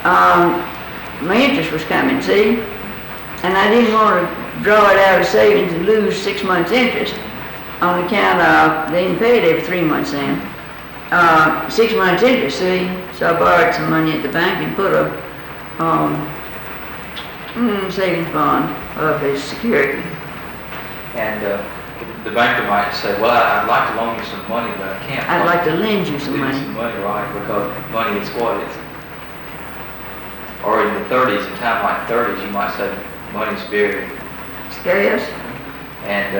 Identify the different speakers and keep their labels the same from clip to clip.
Speaker 1: my interest was coming, see? And I didn't want to draw it out of savings and lose 6 months' interest on account of, they didn't pay it every 3 months then. 6 months interest, see? So I borrowed some money at the bank and put a savings bond up as security.
Speaker 2: And the banker might say, well, I'd like to loan you some money, but I can't.
Speaker 1: I'd like to lend you some
Speaker 2: Lend
Speaker 1: money.
Speaker 2: you some money, right? Because money is what? Or in the 30s, in time like 30s, you might say money's very
Speaker 1: Scarce?
Speaker 2: And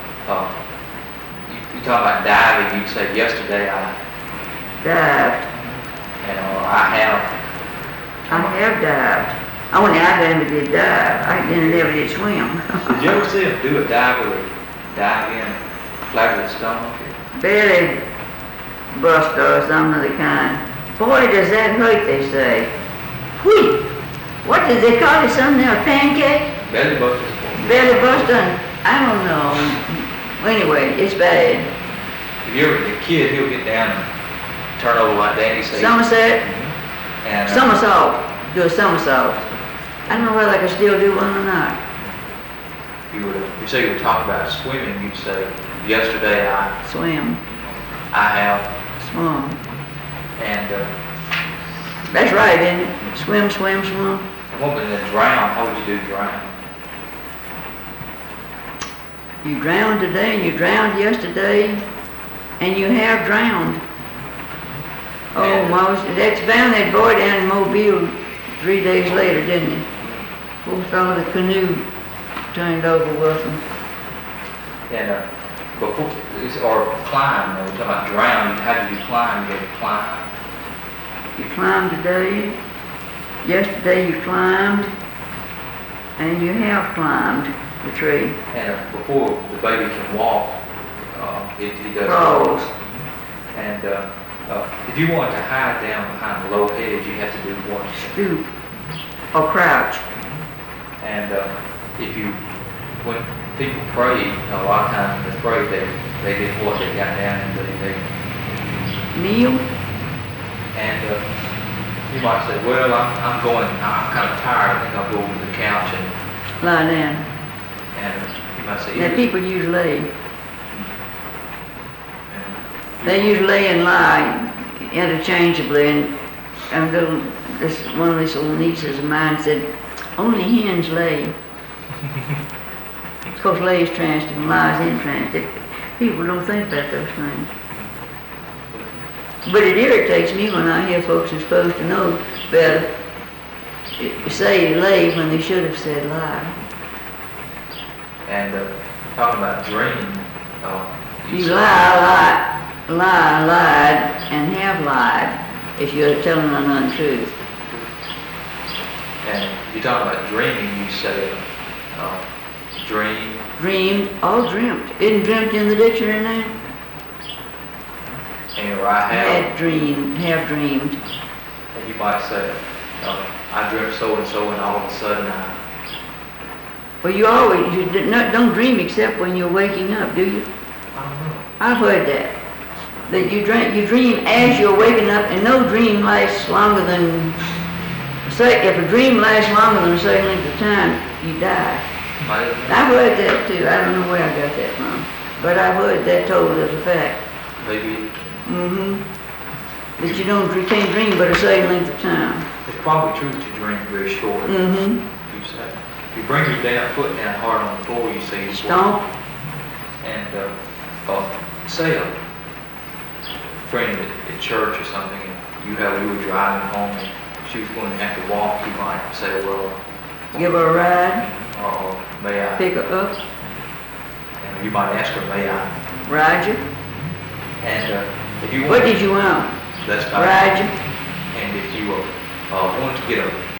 Speaker 2: you talk about diving, you'd say yesterday I
Speaker 1: Dived.
Speaker 2: I have.
Speaker 1: I have dived. I never did dive. I never did swim.
Speaker 2: Did you ever see them do a dive where they dive in flat of the stomach?
Speaker 1: Belly bust or something of the kind. Boy, does that hurt, they say. Whew! What did they call it? Something there, a pancake?
Speaker 2: Belly busters.
Speaker 1: Belly buster? I don't know. Anyway, it's bad.
Speaker 2: If you ever, the kid, he'll get down and turn over like that. He say,
Speaker 1: Somerset?
Speaker 2: and
Speaker 1: Somersault. Do a somersault. I don't know whether I can still do one or not.
Speaker 2: You say you were talking about swimming. You'd say, yesterday
Speaker 1: Swim.
Speaker 2: I have,
Speaker 1: Swim.
Speaker 2: and
Speaker 1: That's right, isn't it? Swim, swim, swim.
Speaker 2: what would then drown? How would you do drown?
Speaker 1: You drowned today and you drowned yesterday and you have drowned. Oh,
Speaker 2: And-
Speaker 1: that's found that boy down in Mobile 3 days later, didn't he? Poor fellow, the canoe turned over with him.
Speaker 2: And before, or climb, we're talking about drown, how do you climb? You have to climb.
Speaker 1: You climbed today, yesterday you climbed, and you have climbed the tree.
Speaker 2: And before the baby can walk, he does
Speaker 1: Crawls.
Speaker 2: And if you want to hide down behind a low hedge, you have to do one.
Speaker 1: Stoop or crouch.
Speaker 2: And when people pray, a lot of times when they pray, they did what they got down and they
Speaker 1: Kneel.
Speaker 2: and you might say, well, I'm kind of tired. I think I'll go over to the couch
Speaker 1: Lie down.
Speaker 2: and you might say,
Speaker 1: Now people use lay. They use lay and lie interchangeably, and one of these little nieces of mine said, only hens lay. Of course, lay is transitive and lie is intransitive. People don't think about those things. But it irritates me when I hear folks who are supposed to know better say lay when they should have said lie.
Speaker 2: And talking about dream,
Speaker 1: You lied, and have lied if you're telling an untruth.
Speaker 2: And you talk about dreaming, you say dream.
Speaker 1: Dreamed, all dreamt. Isn't dreamt in the dictionary now?
Speaker 2: And I have.
Speaker 1: Had dreamed, have dreamed.
Speaker 2: And you might say, I dreamt so and so, and all of a sudden
Speaker 1: Well, you don't dream except when you're waking up, do you?
Speaker 2: I don't know.
Speaker 1: I've heard that. That you dream as you're waking up, and no dream lasts longer than, say, if a dream lasts longer than a certain length of time, you die. I've heard that too. I don't know where I got that from, but I've heard that told as a fact.
Speaker 2: Maybe
Speaker 1: That you can't dream but a certain length of time.
Speaker 2: it's probably true that you dream very short. You say, you bring your foot down hard on the floor, you say you
Speaker 1: Stomp.
Speaker 2: And say a friend at church or something, and you were driving home, and she was going to have to walk, you might say, well,
Speaker 1: Give her a ride.
Speaker 2: or may I?
Speaker 1: Pick her up.
Speaker 2: And you might ask her, may I?
Speaker 1: Ride you.
Speaker 2: And if you want,
Speaker 1: What did you want?
Speaker 2: that's fine.
Speaker 1: Ride you.
Speaker 2: And if you want to get a